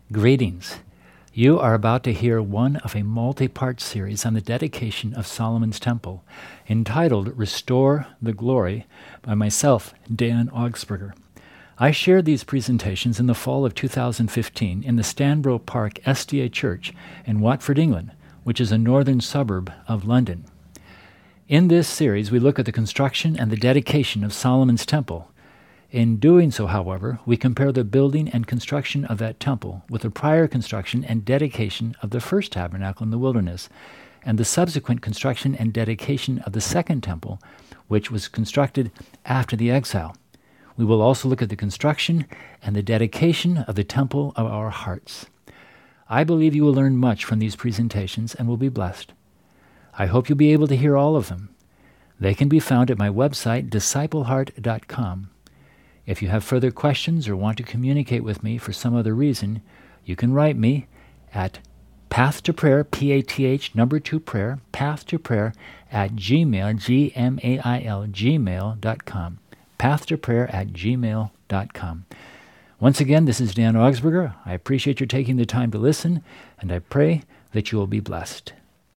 Greetings. You are about to hear one of a multi-part series on the dedication of Solomon's Temple, entitled Restore the Glory, by myself, Dan Augsburger. I shared these presentations in the fall of 2015 in the Stanborough Park SDA Church in Watford, England, which is a northern suburb of London. In this series, we look at the construction and the dedication of Solomon's Temple. In doing so, however, we compare the building and construction of that temple with the prior construction and dedication of the first tabernacle in the wilderness, and the subsequent construction and dedication of the second temple, which was constructed after the exile. We will also look at the construction and the dedication of the temple of our hearts. I believe you will learn much from these presentations and will be blessed. I hope you'll be able to hear all of them. They can be found at my website, discipleheart.com. If you have further questions or want to communicate with me for some other reason, you can write me at path2prayer, P-A-T-H, number 2 prayer, path2prayer at gmail, G-M-A-I-L, gmail.com. path2prayer at gmail.com. Once again, this is Dan Augsburger. I appreciate your taking the time to listen, and I pray that you will be blessed.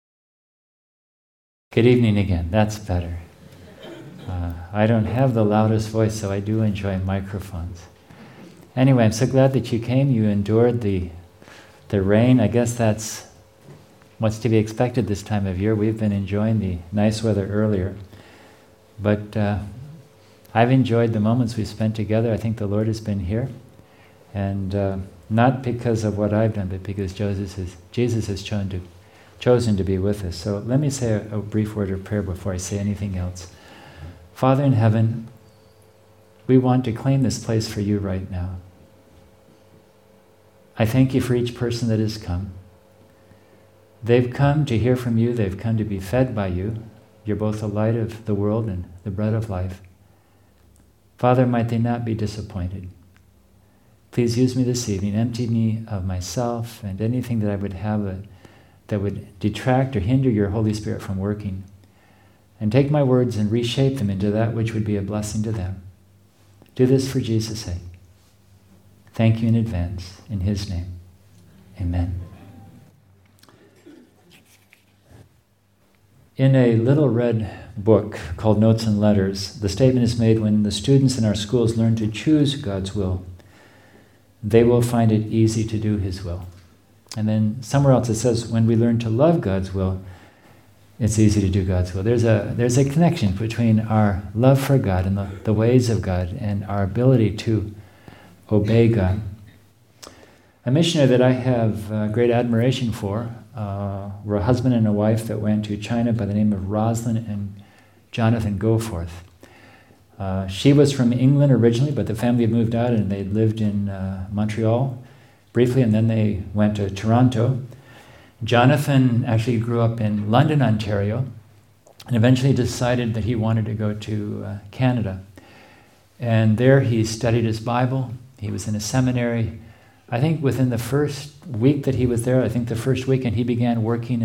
Good evening again. That's better. I don't have the loudest voice, so I do enjoy microphones. Anyway, I'm so glad that you came. You endured the rain. I guess that's what's to be expected this time of year. We've been enjoying the nice weather earlier. But I've enjoyed the moments we've spent together. I think the Lord has been here. And not because of what I've done, but because Jesus has chosen to be with us. So let me say a brief word of prayer before I say anything else. Father in heaven, we want to claim this place for you right now. I thank you for each person that has come. They've come to hear from you. They've come to be fed by you. You're both the light of the world and the bread of life. Father, might they not be disappointed. Please use me this evening. Empty me of myself and anything that I would have that would detract or hinder your Holy Spirit from working. And take my words and reshape them into that which would be a blessing to them. Do this for Jesus' sake. Thank you in advance. In his name, amen. In a little red book called Notes and Letters, the statement is made: when the students in our schools learn to choose God's will, they will find it easy to do his will. And then somewhere else it says, when we learn to love God's will, it's easy to do God's will. There's a connection between our love for God and the ways of God and our ability to obey God. A missionary that I have great admiration for were a husband and a wife that went to China by the name of Rosalind and Jonathan Goforth. She was from England originally, but the family had moved out and they lived in Montreal briefly, and then they went to Toronto. Jonathan actually grew up in London, Ontario, and eventually decided that he wanted to go to Canada. And there he studied his Bible. He was in a seminary. I think within the first week that he was there, the first weekend, he began working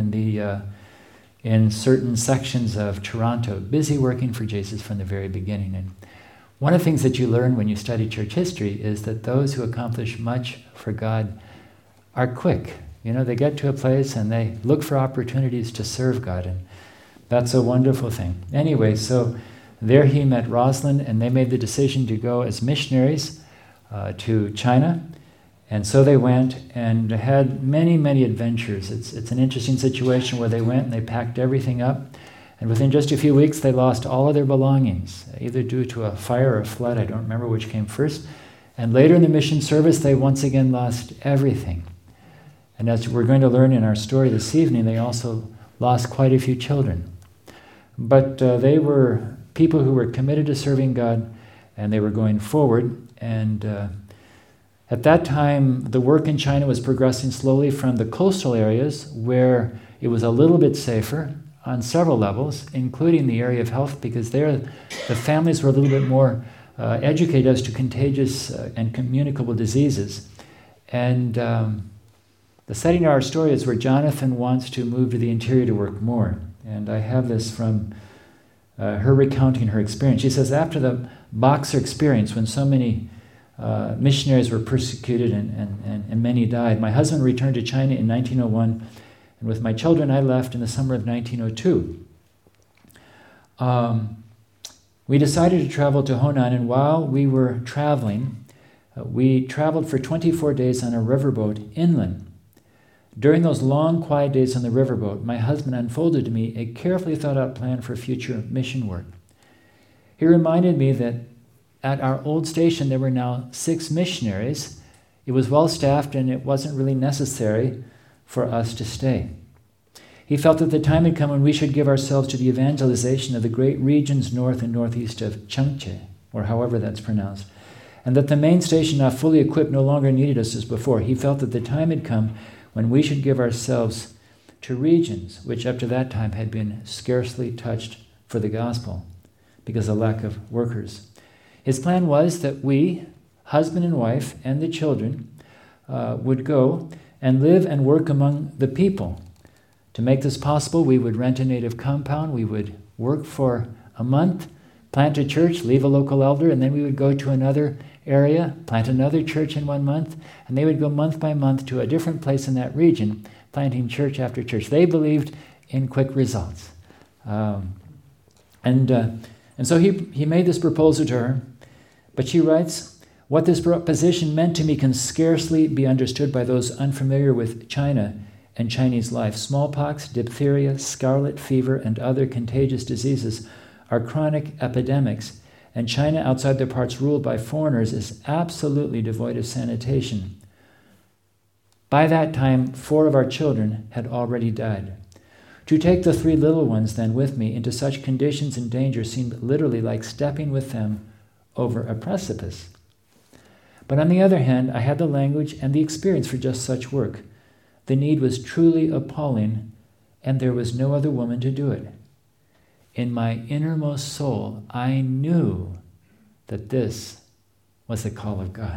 in certain sections of Toronto, busy working for Jesus from the very beginning. And one of the things that you learn when you study church history is that those who accomplish much for God are quick. They get to a place and they look for opportunities to serve God, and that's a wonderful thing. Anyway, so there he met Rosalind, and they made the decision to go as missionaries to China. And so they went and had many, many adventures. It's an interesting situation where they went and they packed everything up, and within just a few weeks they lost all of their belongings, either due to a fire or a flood. I don't remember which came first. And later in the mission service, they once again lost everything. And as we're going to learn in our story this evening, they also lost quite a few children. But they were people who were committed to serving God, and they were going forward. And at that time, the work in China was progressing slowly from the coastal areas, where it was a little bit safer on several levels, including the area of health, because there the families were a little bit more educated as to contagious and communicable diseases. And the setting of our story is where Jonathan wants to move to the interior to work more. And I have this from her recounting her experience. She says, after the Boxer experience, when so many Missionaries were persecuted and many died. My husband returned to China in 1901, and with my children I left in the summer of 1902. We decided to travel to Honan, and while we were traveling, we traveled for 24 days on a riverboat inland. During those long, quiet days on the riverboat, my husband unfolded to me a carefully thought-out plan for future mission work. He reminded me that at our old station there were now 6 missionaries. It was well-staffed and it wasn't really necessary for us to stay. He felt that the time had come when we should give ourselves to the evangelization of the great regions north and northeast of Changche, or however that's pronounced, and that the main station, now fully equipped, no longer needed us as before. He felt that the time had come when we should give ourselves to regions which up to that time had been scarcely touched for the gospel because of lack of workers. His plan was that we, husband and wife, and the children, would go and live and work among the people. To make this possible, we would rent a native compound, we would work for a month, plant a church, leave a local elder, and then we would go to another area, plant another church in 1 month, and they would go month by month to a different place in that region, planting church after church. They believed in quick results. And so he made this proposal to her, but she writes, "What this proposition meant to me can scarcely be understood by those unfamiliar with China and Chinese life. Smallpox, diphtheria, scarlet fever, and other contagious diseases are chronic epidemics, and China, outside the parts ruled by foreigners, is absolutely devoid of sanitation. By that time, 4 of our children had already died. To take the 3 little ones then with me into such conditions and danger seemed literally like stepping with them over a precipice. But on the other hand, I had the language and the experience for just such work. The need was truly appalling, and there was no other woman to do it. In my innermost soul, I knew that this was the call of God.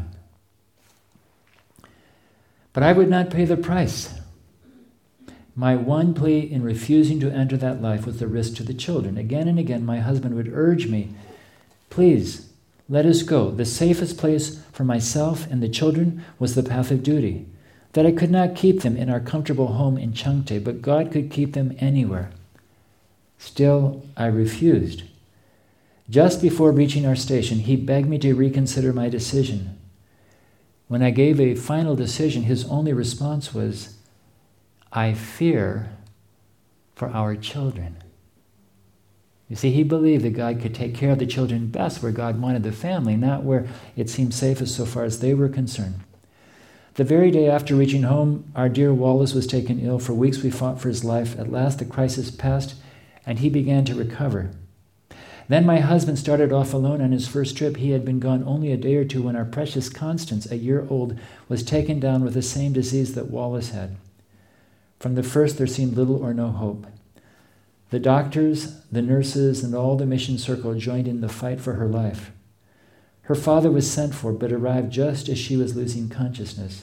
But I would not pay the price. My one plea in refusing to enter that life was the risk to the children. Again and again, my husband would urge me, please, let us go. The safest place for myself and the children was the path of duty. That I could not keep them in our comfortable home in Changte, but God could keep them anywhere. Still, I refused. Just before reaching our station, he begged me to reconsider my decision. When I gave a final decision, his only response was, I fear for our children. You see, he believed that God could take care of the children best where God wanted the family, not where it seemed safest so far as they were concerned. The very day after reaching home, our dear Wallace was taken ill. For weeks we fought for his life. At last the crisis passed, and he began to recover. Then my husband started off alone on his first trip. He had been gone only a day or 2 when our precious Constance, a year old, was taken down with the same disease that Wallace had. From the first there seemed little or no hope. The doctors, the nurses, and all the mission circle joined in the fight for her life. Her father was sent for, but arrived just as she was losing consciousness.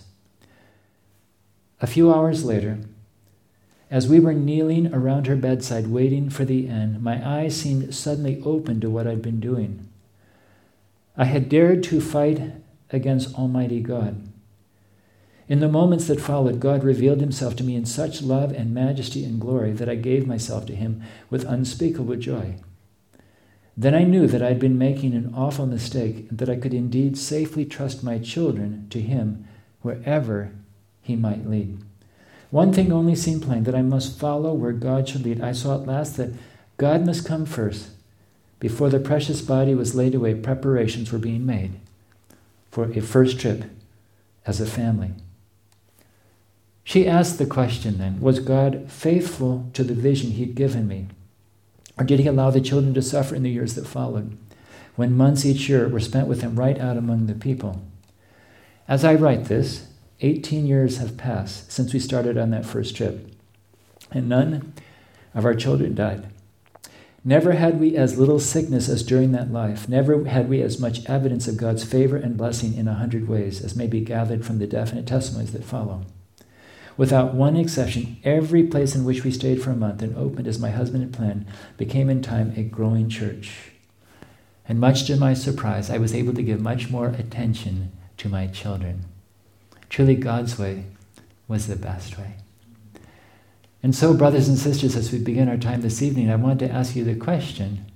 A few hours later, as we were kneeling around her bedside waiting for the end, my eyes seemed suddenly open to what I'd been doing. I had dared to fight against Almighty God. In the moments that followed, God revealed himself to me in such love and majesty and glory that I gave myself to him with unspeakable joy. Then I knew that I'd been making an awful mistake and that I could indeed safely trust my children to him wherever he might lead. One thing only seemed plain, that I must follow where God should lead. I saw at last that God must come first. Before the precious body was laid away, preparations were being made for a first trip as a family. She asked the question then, was God faithful to the vision he'd given me? Or did he allow the children to suffer in the years that followed, when months each year were spent with him right out among the people? As I write this, 18 years have passed since we started on that first trip, and none of our children died. Never had we as little sickness as during that life. Never had we as much evidence of God's favor and blessing in 100 ways as may be gathered from the definite testimonies that follow. Without one exception, every place in which we stayed for a month and opened as my husband had planned became in time a growing church. And much to my surprise, I was able to give much more attention to my children. Truly, God's way was the best way. And so, brothers and sisters, as we begin our time this evening, I want to ask you the question: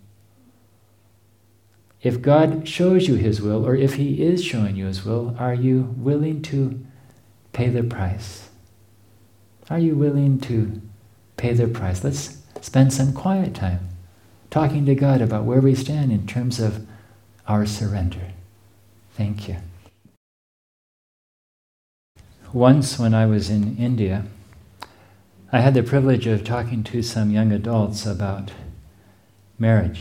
if God shows you His will, or if He is showing you His will, are you willing to pay the price? Are you willing to pay the price? Let's spend some quiet time talking to God about where we stand in terms of our surrender. Thank you. Once when I was in India, I had the privilege of talking to some young adults about marriage.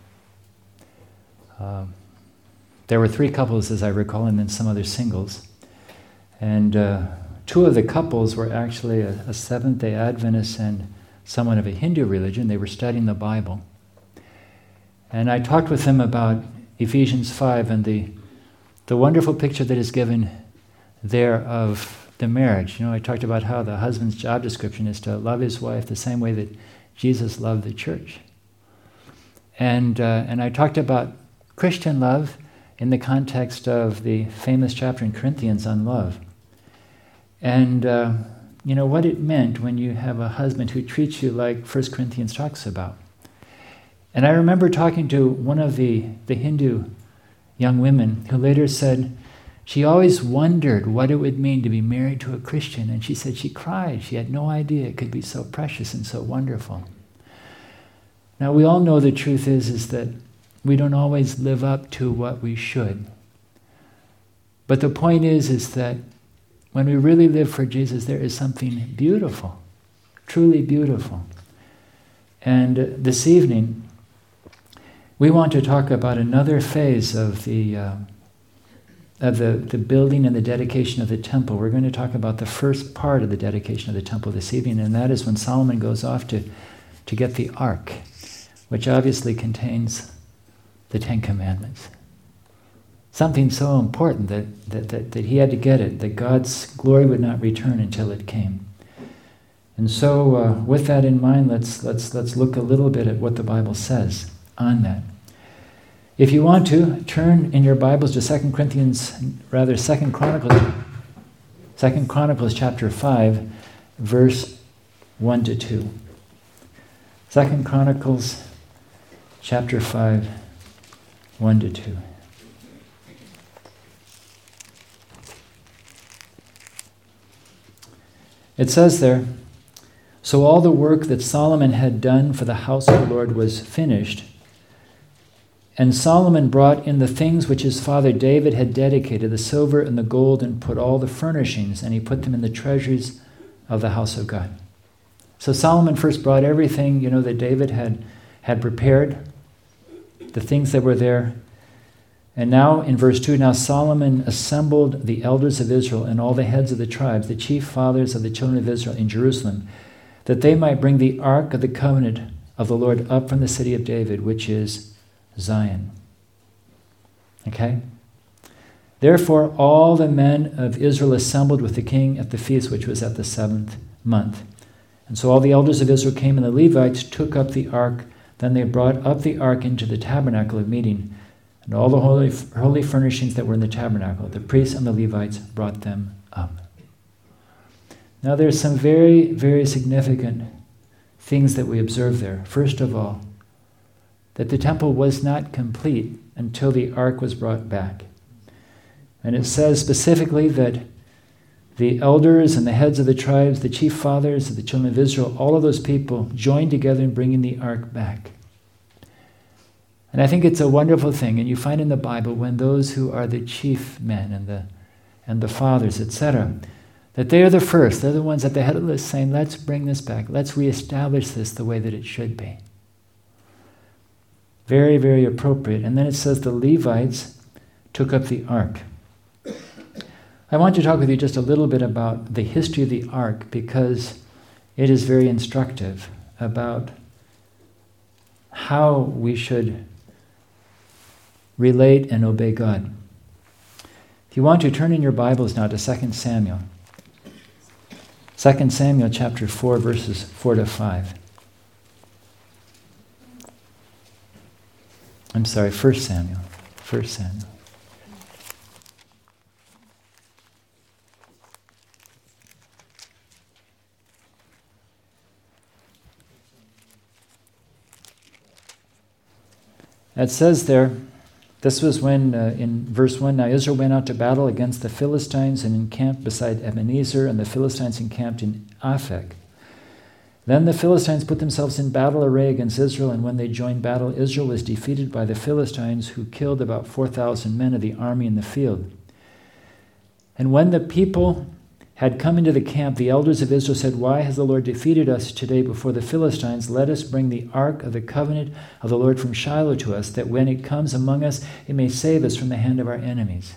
There were 3 couples, as I recall, and then some other singles. And 2 of the couples were actually a Seventh-day Adventist and someone of a Hindu religion. They were studying the Bible. And I talked with them about Ephesians 5 and the wonderful picture that is given there of the marriage. You know, I talked about how the husband's job description is to love his wife the same way that Jesus loved the church. And I talked about Christian love in the context of the famous chapter in Corinthians on love. And you know what it meant when you have a husband who treats you like 1 Corinthians talks about. And I remember talking to one of the Hindu young women who later said she always wondered what it would mean to be married to a Christian. And she said she cried. She had no idea it could be so precious and so wonderful. Now, we all know the truth is that we don't always live up to what we should. But the point is that when we really live for Jesus, there is something beautiful, truly beautiful. And this evening, we want to talk about another phase of the building and the dedication of the temple. We're going to talk about the first part of the dedication of the temple this evening, and that is when Solomon goes off to get the ark, which obviously contains the 10 Commandments. Something so important that he had to get it, that God's glory would not return until it came. And so with that in mind, let's look a little bit at what the Bible says on that. If you want to, turn in your Bibles to 2 Chronicles chapter 5, verse 1 to 2. 2 Chronicles chapter 5, 1 to 2. It says there, "So all the work that Solomon had done for the house of the Lord was finished, and Solomon brought in the things which his father David had dedicated, the silver and the gold, and put all the furnishings, and he put them in the treasures of the house of God." So Solomon first brought everything, that David had prepared, the things that were there. And now in verse 2, "Now Solomon assembled the elders of Israel and all the heads of the tribes, the chief fathers of the children of Israel in Jerusalem, that they might bring the ark of the covenant of the Lord up from the city of David, which is Zion." Okay? "Therefore all the men of Israel assembled with the king at the feast, which was at the 7th month. And so all the elders of Israel came, and the Levites took up the ark. Then they brought up the ark into the tabernacle of meeting, and all the holy furnishings that were in the tabernacle. The priests and the Levites brought them up." Now there's some very, very significant things that we observe there. First of all, that the temple was not complete until the ark was brought back. And it says specifically that the elders and the heads of the tribes, the chief fathers of the children of Israel, all of those people joined together in bringing the ark back. And I think it's a wonderful thing, and you find in the Bible when those who are the chief men and the fathers, etc., that they are the first. They're the ones at the head of the list saying, let's bring this back. Let's reestablish this the way that it should be. Very, very appropriate. And then it says the Levites took up the ark. I want to talk with you just a little bit about the history of the ark, because it is very instructive about how we should relate and obey God. If you want to, turn in your Bibles now to 2 Samuel. 2 Samuel chapter 4, verses 4 to 5. In I'm sorry, 1 Samuel. 1 Samuel. It says there, this was when, in verse 1, now Israel went out to battle against the Philistines and encamped beside Ebenezer, and the Philistines encamped in Aphek. Then the Philistines put themselves in battle array against Israel, and when they joined battle, Israel was defeated by the Philistines, who killed about 4,000 men of the army in the field. And when the people had come into the camp, the elders of Israel said, why has the Lord defeated us today before the Philistines? Let us bring the ark of the covenant of the Lord from Shiloh to us, that when it comes among us, it may save us from the hand of our enemies.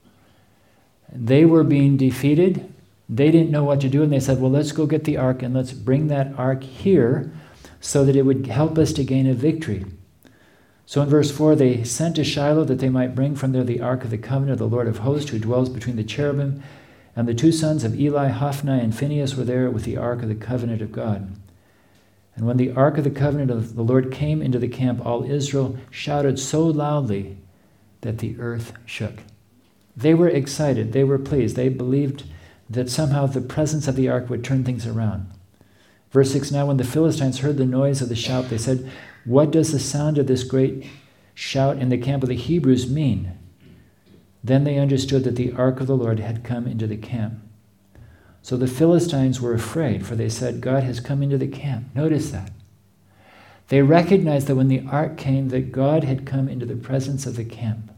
They were being defeated. They didn't know what to do, and they said, well, let's go get the ark, and let's bring that ark here so that it would help us to gain a victory. So in verse 4, they sent to Shiloh that they might bring from there the ark of the covenant of the Lord of hosts, who dwells between the cherubim. And the two sons of Eli, Hophni and Phinehas, were there with the ark of the covenant of God. And when the ark of the covenant of the Lord came into the camp, all Israel shouted so loudly that the earth shook. They were excited. They were pleased. They believed that somehow the presence of the ark would turn things around. Verse 6, now when the Philistines heard the noise of the shout, they said, what does the sound of this great shout in the camp of the Hebrews mean? Then they understood that the ark of the Lord had come into the camp. So the Philistines were afraid, for they said, God has come into the camp. Notice that. They recognized that when the ark came, that God had come into the presence of the camp.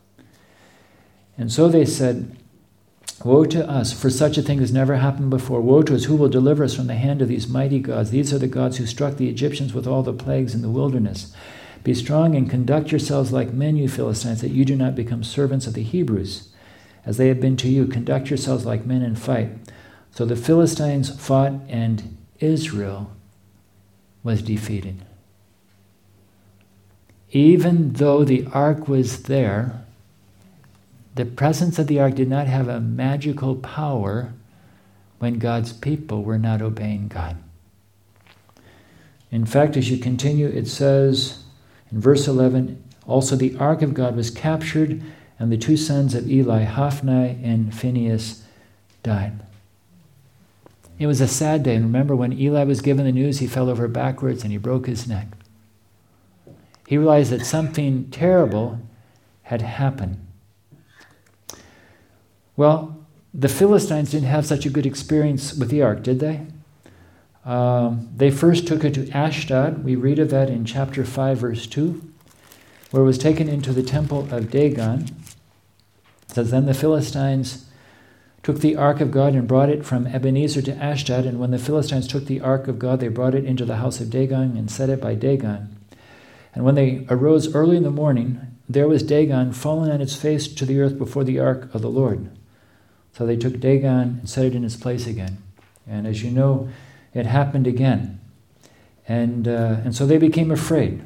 And so they said, woe to us, for such a thing has never happened before. Woe to us, who will deliver us from the hand of these mighty gods? These are the gods who struck the Egyptians with all the plagues in the wilderness. Be strong and conduct yourselves like men, you Philistines, that you do not become servants of the Hebrews, as they have been to you. Conduct yourselves like men and fight. So the Philistines fought, and Israel was defeated. Even though the ark was there, the presence of the ark did not have a magical power when God's people were not obeying God. In fact, as you continue, it says in verse 11, also the ark of God was captured, and the two sons of Eli, Hophni and Phinehas, died. It was a sad day, and remember when Eli was given the news, he fell over backwards and he broke his neck. He realized that something terrible had happened. Well, the Philistines didn't have such a good experience with the ark, did they? They first took it to Ashdod. We read of that in chapter 5, verse 2, where it was taken into the temple of Dagon. It says, then the Philistines took the ark of God and brought it from Ebenezer to Ashdod. And when the Philistines took the ark of God, they brought it into the house of Dagon and set it by Dagon. And when they arose early in the morning, there was Dagon fallen on its face to the earth before the ark of the Lord. So they took Dagon and set it in its place again. And as you know, it happened again. And so they became afraid.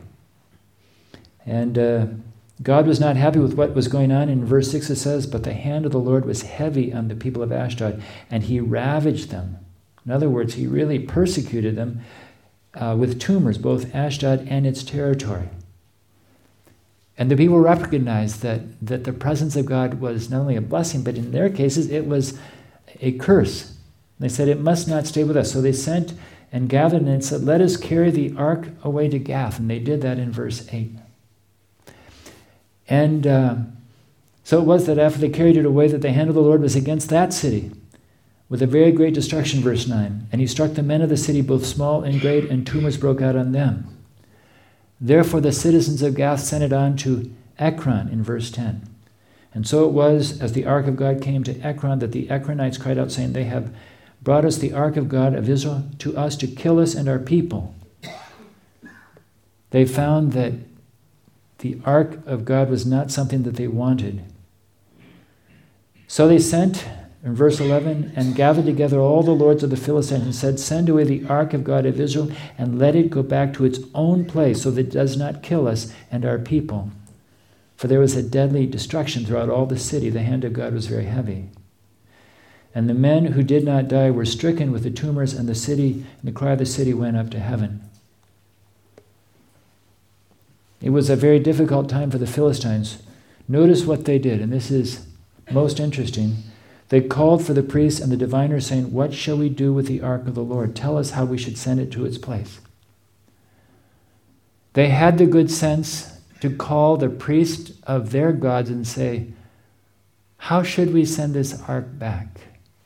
And God was not happy with what was going on. In verse 6 it says, but the hand of the Lord was heavy on the people of Ashdod, and he ravaged them. In other words, he really persecuted them with tumors, both Ashdod and its territory. And the people recognized that the presence of God was not only a blessing, but in their cases it was a curse. They said, it must not stay with us. So they sent and gathered and said, let us carry the ark away to Gath. And they did that in verse 8. And so it was that after they carried it away, that the hand of the Lord was against that city, with a very great destruction, verse 9. And he struck the men of the city, both small and great, and tumors broke out on them. Therefore the citizens of Gath sent it on to Ekron, in verse 10. And so it was, as the ark of God came to Ekron, that the Ekronites cried out, saying, they have brought us the ark of God of Israel to us to kill us and our people. They found that the ark of God was not something that they wanted. So they sent, in verse 11, and gathered together all the lords of the Philistines and said, send away the ark of God of Israel and let it go back to its own place so that it does not kill us and our people. For there was a deadly destruction throughout all the city. The hand of God was very heavy. And the men who did not die were stricken with the tumors, and the cry of the city went up to heaven. it was a very difficult time for the Philistines. Notice what they did, and this is most interesting. They called for the priests and the diviners, saying, "What shall we do with the ark of the Lord? Tell us how we should send it to its place." They had the good sense to call the priest of their gods and say, "How should we send this ark back?"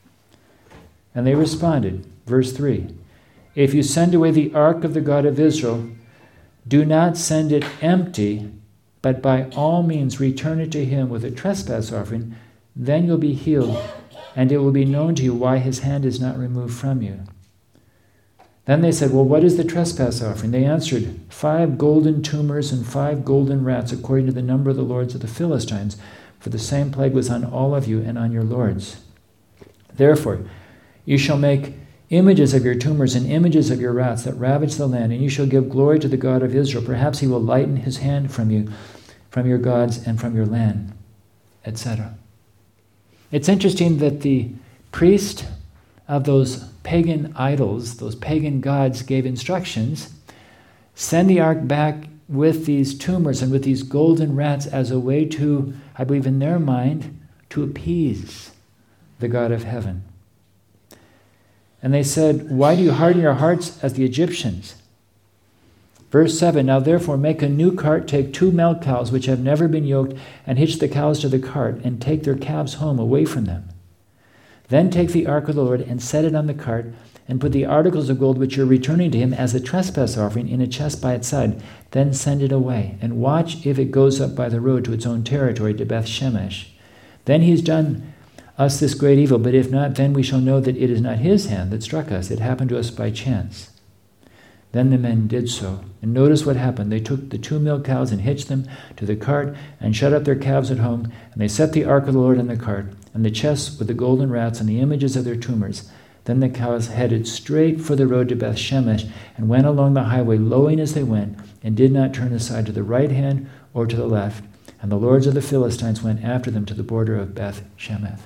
And they responded, verse 3, "If you send away the ark of the God of Israel, do not send it empty, but by all means return it to him with a trespass offering. Then you'll be healed, and it will be known to you why his hand is not removed from you." Then they said, "Well, what is the trespass offering?" They answered, 5 golden tumors and 5 golden rats, according to the number of the lords of the Philistines, for the same plague was on all of you and on your lords. Therefore, you shall make images of your tumors and images of your rats that ravage the land, and you shall give glory to the God of Israel. Perhaps he will lighten his hand from you, from your gods, and from your land, etc. It's interesting that the priest of those pagan idols, those pagan gods, gave instructions, send the ark back with these tumors and with these golden rats as a way to, I believe in their mind, to appease the God of heaven. And they said, "Why do you harden your hearts as the Egyptians?" Verse 7, "Now therefore make a new cart, take 2 milk cows which have never been yoked, and hitch the cows to the cart, and take their calves home away from them. Then take the ark of the Lord and set it on the cart, and put the articles of gold which you're returning to him as a trespass offering in a chest by its side. Then send it away, and watch if it goes up by the road to its own territory, to Beth Shemesh. Then he's done us this great evil, but if not, then we shall know that it is not his hand that struck us. It happened to us by chance." Then the men did so. And notice what happened. They took the 2 milk cows and hitched them to the cart and shut up their calves at home. And they set the ark of the Lord in the cart, and the chests with the golden rats and the images of their tumors. Then the cows headed straight for the road to Beth Shemesh and went along the highway, lowing as they went, and did not turn aside to the right hand or to the left. And the lords of the Philistines went after them to the border of Beth Shemesh.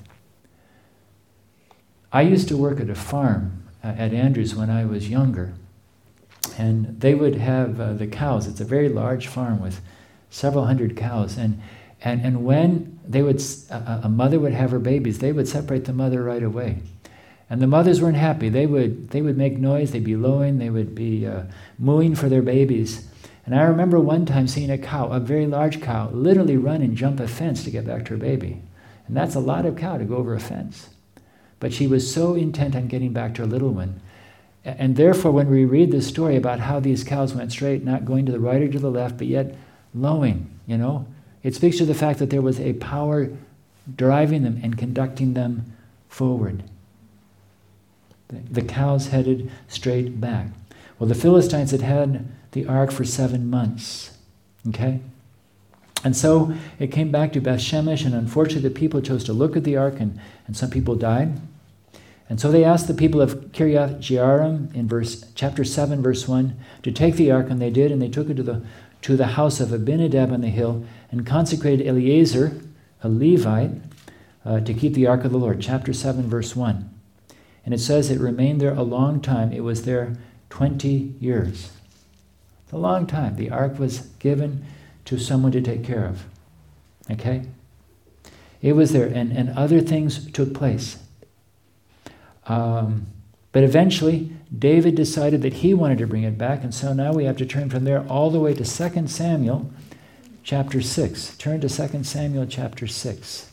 I used to work at a farm at Andrews when I was younger. And they would have the cows. It's a very large farm with several hundred cows. And when they would, a mother would have her babies, they would separate the mother right away. And the mothers weren't happy. They would make noise. They'd be lowing. They would be mooing for their babies. And I remember one time seeing a cow, a very large cow, literally run and jump a fence to get back to her baby. And that's a lot of cow to go over a fence. But she was so intent on getting back to her little one. And therefore, when we read this story about how these cows went straight, not going to the right or to the left, but yet lowing, it speaks to the fact that there was a power driving them and conducting them forward. The cows headed straight back. Well, the Philistines had had the ark for 7 months, okay? And so it came back to Beth Shemesh, and unfortunately the people chose to look at the ark, and some people died. And so they asked the people of Kiriath Jearim in chapter 7, verse 1, to take the ark, and they did, and they took it to the house of Abinadab on the hill, and consecrated Eleazar, a Levite, to keep the ark of the Lord. Chapter 7, verse 1. And it says it remained there a long time. It was there 20 years. It's a long time. The ark was given to someone to take care of. Okay? It was there, and other things took place. But eventually, David decided that he wanted to bring it back, and so now we have to turn from there all the way to 2 Samuel chapter 6. Turn to 2 Samuel chapter 6.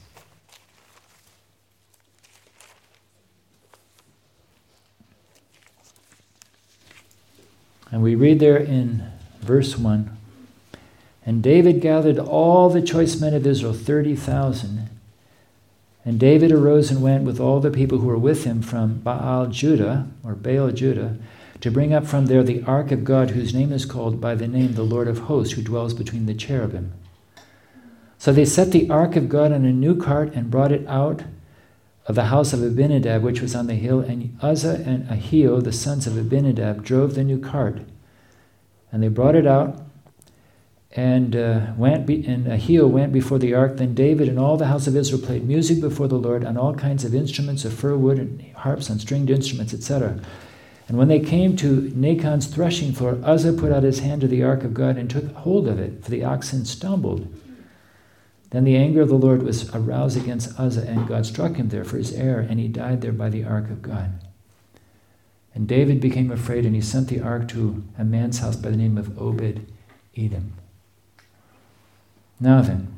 And we read there in verse 1, "And David gathered all the choice men of Israel, 30,000. And David arose and went with all the people who were with him from Baal Judah, to bring up from there the ark of God, whose name is called by the name the Lord of hosts, who dwells between the cherubim. So they set the ark of God on a new cart and brought it out of the house of Abinadab, which was on the hill, and Uzzah and Ahio, the sons of Abinadab, drove the new cart. And they brought it out, and Ahio went before the ark. Then David and all the house of Israel played music before the Lord on all kinds of instruments of fir wood and harps on stringed instruments, etc. And when they came to Nachon's threshing floor, Uzzah put out his hand to the ark of God and took hold of it, for the oxen stumbled. Then the anger of the Lord was aroused against Uzzah, and God struck him there for his error, and he died there by the ark of God. And David became afraid, and he sent the ark to a man's house by the name of Obed-Edom. Now then,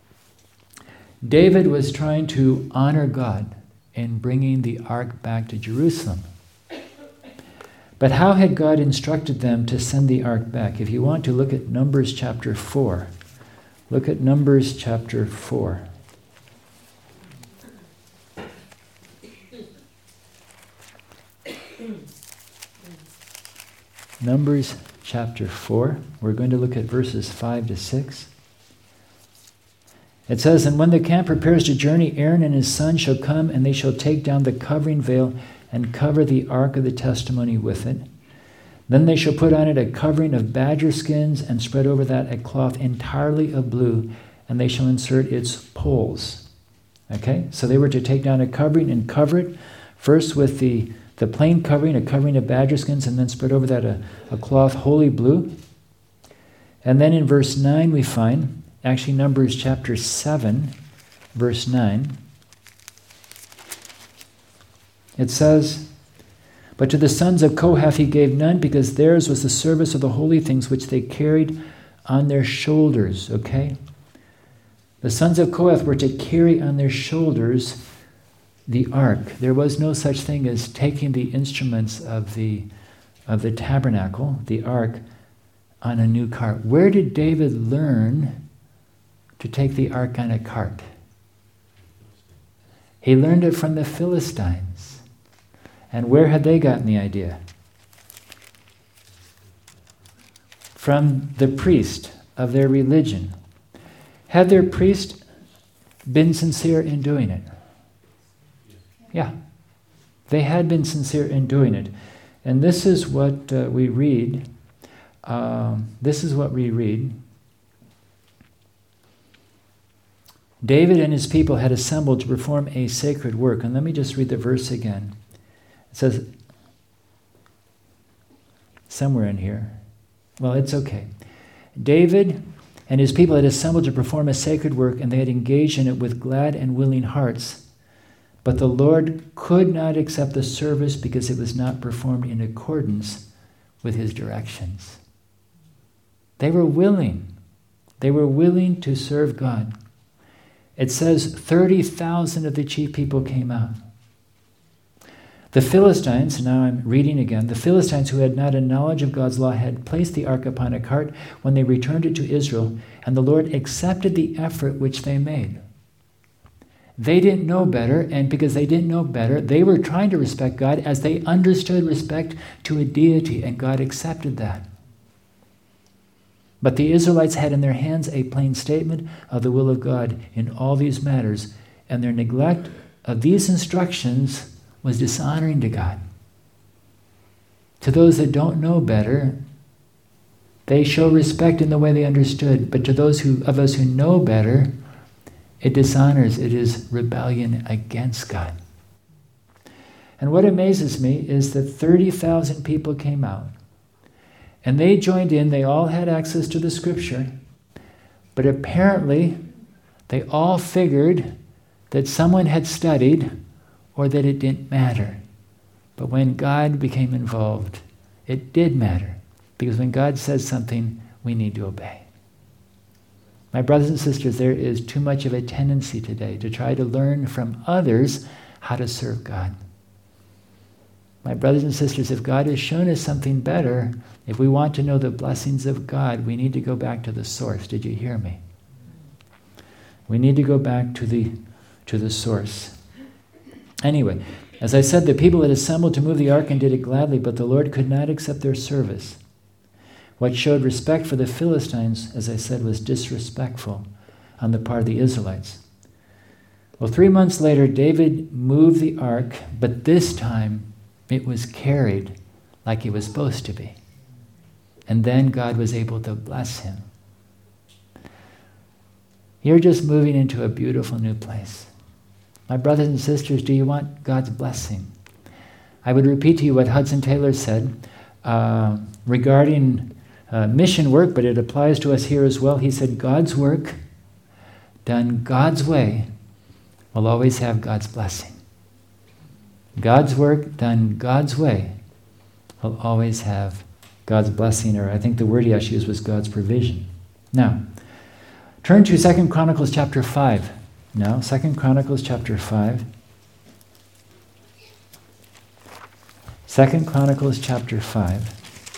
David was trying to honor God in bringing the ark back to Jerusalem. But how had God instructed them to send the ark back? If you want to look at Numbers chapter 4. Look at Numbers chapter 4. Numbers chapter 4. We're going to look at verses 5 to 6. It says, "And when the camp prepares to journey, Aaron and his son shall come, and they shall take down the covering veil and cover the ark of the testimony with it. Then they shall put on it a covering of badger skins and spread over that a cloth entirely of blue, and they shall insert its poles." Okay, so they were to take down a covering and cover it, first with the plain covering, a covering of badger skins, and then spread over that a cloth wholly blue. And then in verse 9 we find, actually Numbers chapter 7, verse 9, it says, "But to the sons of Kohath he gave none, because theirs was the service of the holy things which they carried on their shoulders." Okay? The sons of Kohath were to carry on their shoulders the ark. There was no such thing as taking the instruments of the tabernacle, the ark, on a new cart. Where did David learn to take the ark on a cart? He learned it from the Philistines. And where had they gotten the idea? From the priest of their religion. Had their priest been sincere in doing it? Yeah. They had been sincere in doing it. And this is what we read. David and his people had assembled to perform a sacred work. And let me just read the verse again. It says, somewhere in here, well, it's okay. David and his people had assembled to perform a sacred work, and they had engaged in it with glad and willing hearts. But the Lord could not accept the service because it was not performed in accordance with his directions. They were willing. They were willing to serve God. It says 30,000 of the chief people came out. The Philistines, now I'm reading again, the Philistines who had not a knowledge of God's law had placed the ark upon a cart when they returned it to Israel, and the Lord accepted the effort which they made. They didn't know better, and because they didn't know better, they were trying to respect God as they understood respect to a deity, and God accepted that. But the Israelites had in their hands a plain statement of the will of God in all these matters, and their neglect of these instructions was dishonoring to God. To those that don't know better, they show respect in the way they understood, but to those of us who know better, it dishonors, it is rebellion against God. And what amazes me is that 30,000 people came out, and they joined in. They all had access to the scripture, but apparently they all figured that someone had studied or that it didn't matter. But when God became involved, it did matter, because when God says something, we need to obey. My brothers and sisters, there is too much of a tendency today to try to learn from others how to serve God. My brothers and sisters, if God has shown us something better, if we want to know the blessings of God, we need to go back to the source. Did you hear me? We need to go back to the source. Anyway, as I said, the people had assembled to move the ark and did it gladly, but the Lord could not accept their service. What showed respect for the Philistines, as I said, was disrespectful on the part of the Israelites. Well, 3 months later, David moved the ark, but this time it was carried like it was supposed to be. And then God was able to bless him. You're just moving into a beautiful new place. My brothers and sisters, do you want God's blessing? I would repeat to you what Hudson Taylor said regarding mission work, but it applies to us here as well. He said, God's work done God's way will always have God's blessing. God's work done God's way will always have God's blessing, or I think the word he actually used was God's provision. Now, turn to 2 Chronicles chapter 5. Now, 2 Chronicles chapter 5. 2 Chronicles chapter 5.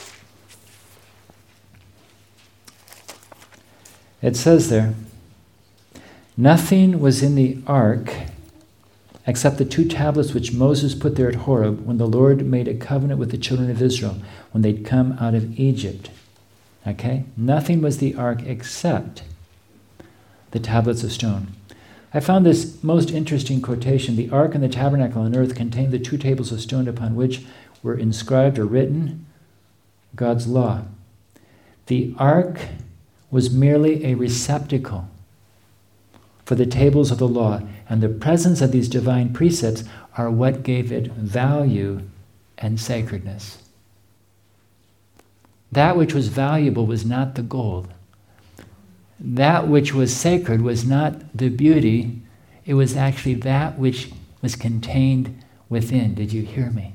It says there, nothing was in the ark except the 2 tablets which Moses put there at Horeb when the Lord made a covenant with the children of Israel when they'd come out of Egypt. Okay? Nothing was the ark except the tablets of stone. I found this most interesting quotation. The ark and the tabernacle on earth contained the 2 tables of stone upon which were inscribed or written God's law. The ark was merely a receptacle for the tables of the law, and the presence of these divine precepts are what gave it value and sacredness. That which was valuable was not the gold. That which was sacred was not the beauty. It was actually that which was contained within. Did you hear me?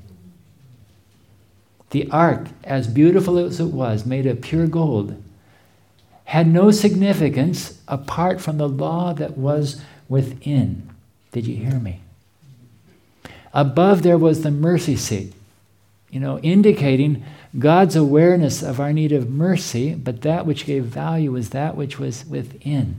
The ark, as beautiful as it was, made of pure gold, had no significance apart from the law that was within. Did you hear me? Above there was the mercy seat, indicating God's awareness of our need of mercy, but that which gave value was that which was within.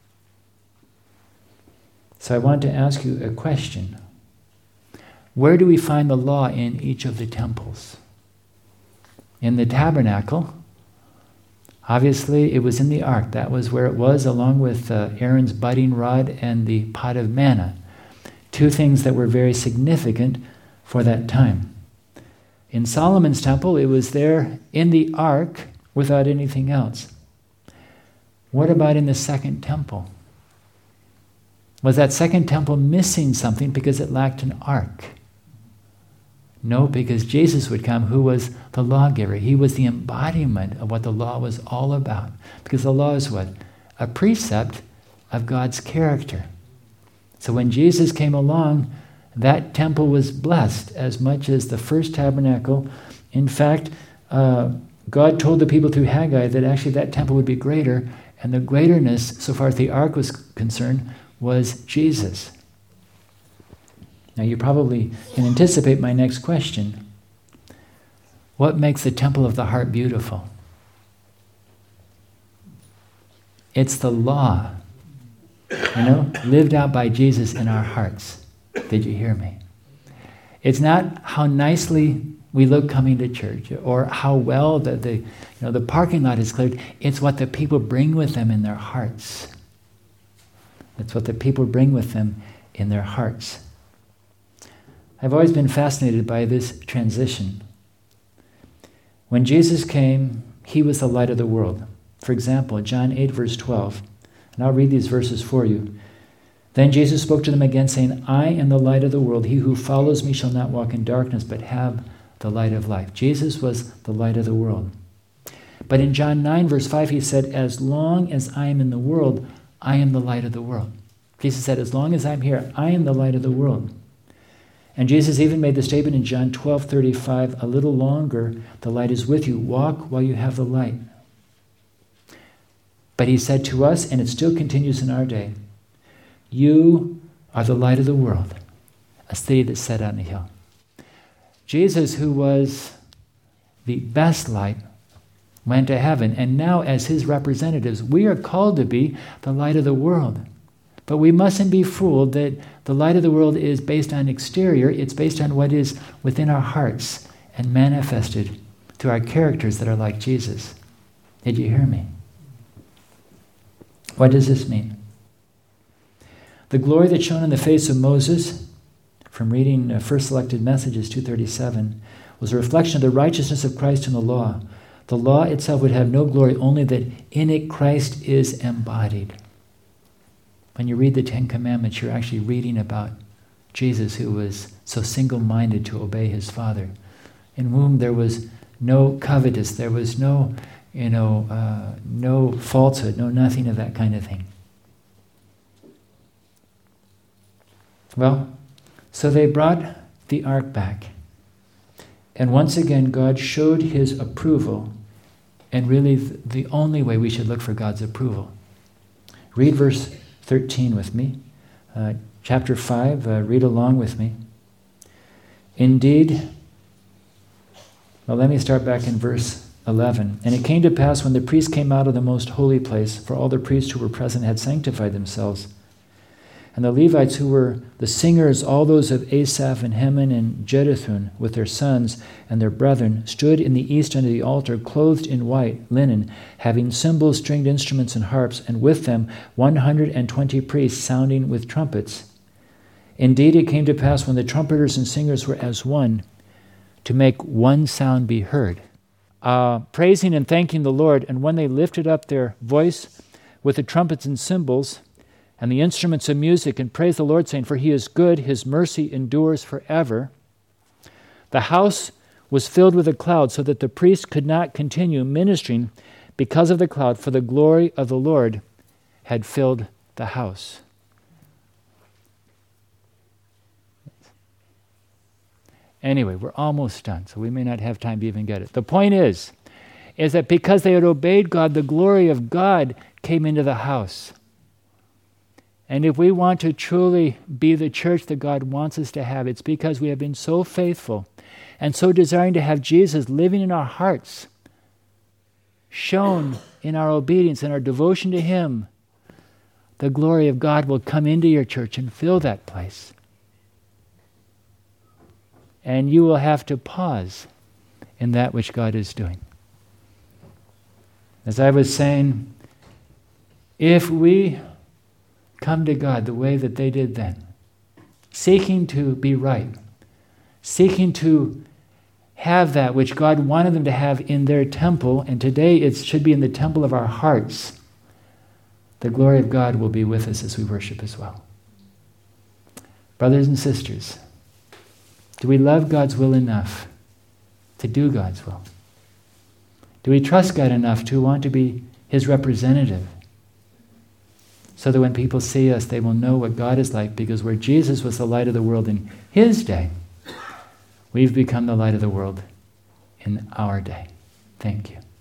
So I want to ask you a question. Where do we find the law in each of the temples? In the tabernacle, obviously it was in the ark. That was where it was, along with Aaron's budding rod and the pot of manna. 2 things that were very significant for that time. In Solomon's temple, it was there in the ark without anything else. What about in the second temple? Was that second temple missing something because it lacked an ark? No, because Jesus would come, who was the lawgiver. He was the embodiment of what the law was all about. Because the law is what? A precept of God's character. So when Jesus came along, that temple was blessed as much as the first tabernacle. In fact, God told the people through Haggai that actually that temple would be greater, and the greaterness, so far as the ark was concerned, was Jesus. Now you probably can anticipate my next question. What makes the temple of the heart beautiful? It's the law, lived out by Jesus in our hearts. Did you hear me? It's not how nicely we look coming to church or how well the parking lot is cleared. It's what the people bring with them in their hearts. It's what the people bring with them in their hearts. I've always been fascinated by this transition. When Jesus came, he was the light of the world. For example, John 8, verse 12. And I'll read these verses for you. Then Jesus spoke to them again, saying, I am the light of the world. He who follows me shall not walk in darkness, but have the light of life. Jesus was the light of the world. But in John 9, verse 5, he said, as long as I am in the world, I am the light of the world. Jesus said, as long as I'm here, I am the light of the world. And Jesus even made the statement in John 12:35, a little longer, the light is with you. Walk while you have the light. But he said to us, and it still continues in our day, you are the light of the world, a city that's set on a hill. Jesus, who was the best light, went to heaven, and now as his representatives, we are called to be the light of the world. But we mustn't be fooled that the light of the world is based on exterior. It's based on what is within our hearts and manifested through our characters that are like Jesus. Did you hear me? What does this mean? The glory that shone in the face of Moses, from reading First Selected Messages 237, was a reflection of the righteousness of Christ in the law. The law itself would have no glory, only that in it Christ is embodied. When you read the Ten Commandments, you're actually reading about Jesus, who was so single-minded to obey his Father, in whom there was no covetous, there was no, no falsehood, no nothing of that kind of thing. Well, so they brought the ark back. And once again, God showed his approval, and really the only way we should look for God's approval. Read verse 13 with me. Chapter 5, read along with me. Indeed, well, let me start back in verse 11. And it came to pass when the priests came out of the most holy place, for all the priests who were present had sanctified themselves, and the Levites who were the singers, all those of Asaph and Heman and Jeduthun, with their sons and their brethren, stood in the east under the altar, clothed in white linen, having cymbals, stringed instruments, and harps, and with them 120 priests sounding with trumpets. Indeed, it came to pass when the trumpeters and singers were as one, to make one sound be heard, praising and thanking the Lord. And when they lifted up their voice with the trumpets and cymbals, and the instruments of music, and praise the Lord, saying, for he is good, his mercy endures forever. The house was filled with a cloud, so that the priest could not continue ministering because of the cloud, for the glory of the Lord had filled the house. Anyway, we're almost done, so we may not have time to even get it. The point is that because they had obeyed God, the glory of God came into the house. And if we want to truly be the church that God wants us to have, it's because we have been so faithful and so desiring to have Jesus living in our hearts, shown in our obedience and our devotion to him. The glory of God will come into your church and fill that place. And you will have to pause in that which God is doing. As I was saying, if we come to God the way that they did then, seeking to be right, seeking to have that which God wanted them to have in their temple, and today it should be in the temple of our hearts, the glory of God will be with us as we worship as well. Brothers and sisters, do we love God's will enough to do God's will? Do we trust God enough to want to be his representative? So that when people see us, they will know what God is like, because where Jesus was the light of the world in his day, we've become the light of the world in our day. Thank you.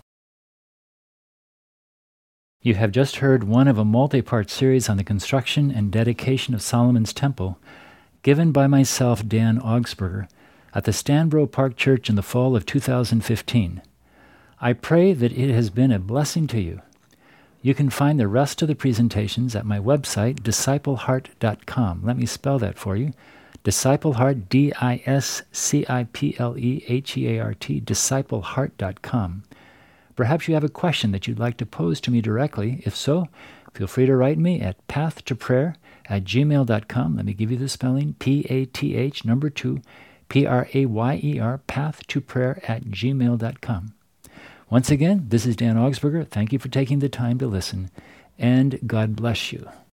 You have just heard one of a multi-part series on the construction and dedication of Solomon's Temple, given by myself, Dan Augsburger, at the Stanbro Park Church in the fall of 2015. I pray that it has been a blessing to you. You can find the rest of the presentations at my website, discipleheart.com. Let me spell that for you. Discipleheart, DISCIPLEHEART, discipleheart.com. Perhaps you have a question that you'd like to pose to me directly. If so, feel free to write me at pathtoprayer@gmail.com. Let me give you the spelling, PATH, number 2, PRAYER, pathtoprayer@gmail.com. Once again, this is Dan Augsburger. Thank you for taking the time to listen, and God bless you.